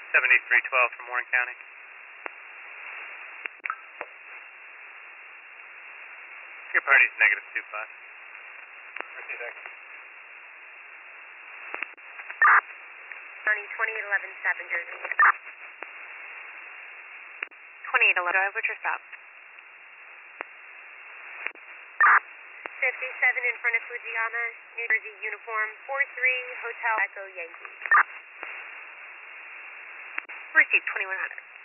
7312 from Warren County. Your party's -25. Proceed, X. County 2811 Jersey. 2811, drive, what's your stop? 57 in front of Fujiyama, New Jersey, uniform 43, Hotel Echo Yankee. Receive 2100.